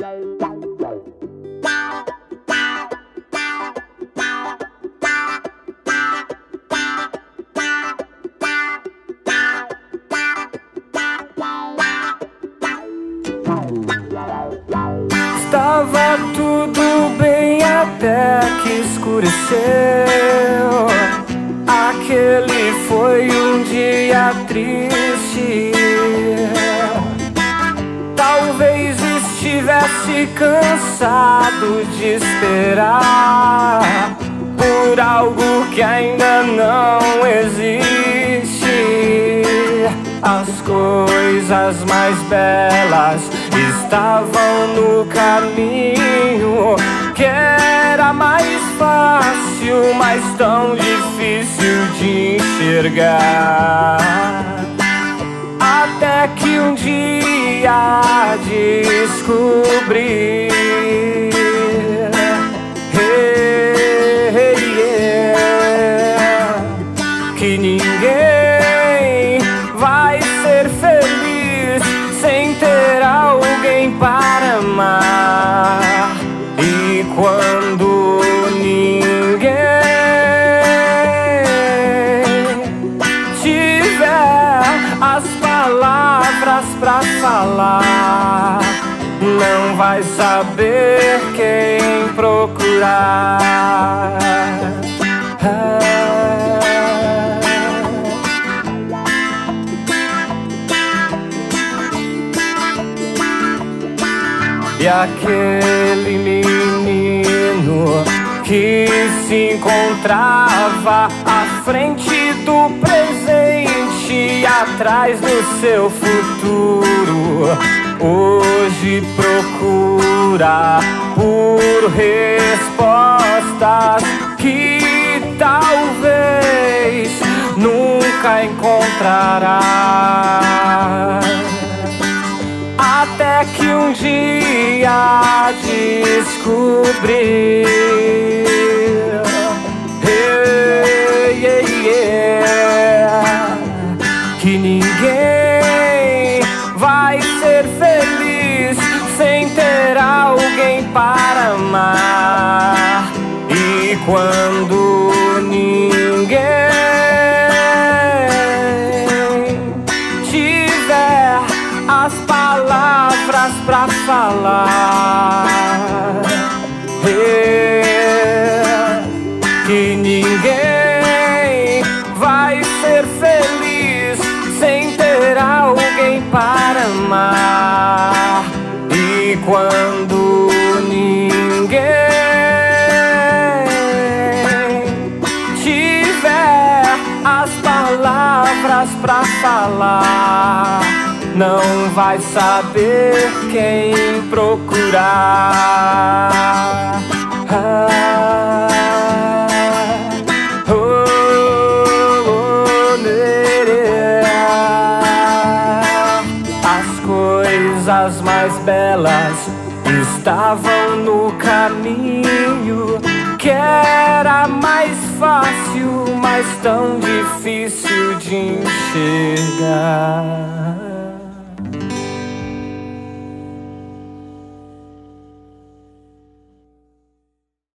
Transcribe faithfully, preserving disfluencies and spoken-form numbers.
Estava tudo bem até que escureceu. Aquele foi um dia triste. Talvez estivesse cansado de esperar por algo que ainda não existe. As coisas mais belas estavam no caminho, que era mais fácil, mas tão difícil de enxergar. Até que um dia descobri hey, yeah, que ninguém vai ser feliz sem ter alguém para amar. E quando ninguém tiver as palavras pra falar, não vai saber quem procurar. E aquele menino que se encontrava à frente do presente, atrás do seu futuro, hoje procura por respostas que talvez nunca encontrará. Até que um dia descobri hey, yeah, yeah, que ninguém vai ser feliz sem ter alguém para amar. E quando ninguém tiver as palavras pra falar, é, que ninguém vai ser feliz sem ter alguém para amar. E quando ninguém tiver as palavras pra falar, não vai saber quem procurar. Ah, oh, oh, yeah. As coisas mais belas estavam no caminho, que era mais fácil, mas tão difícil de enxergar.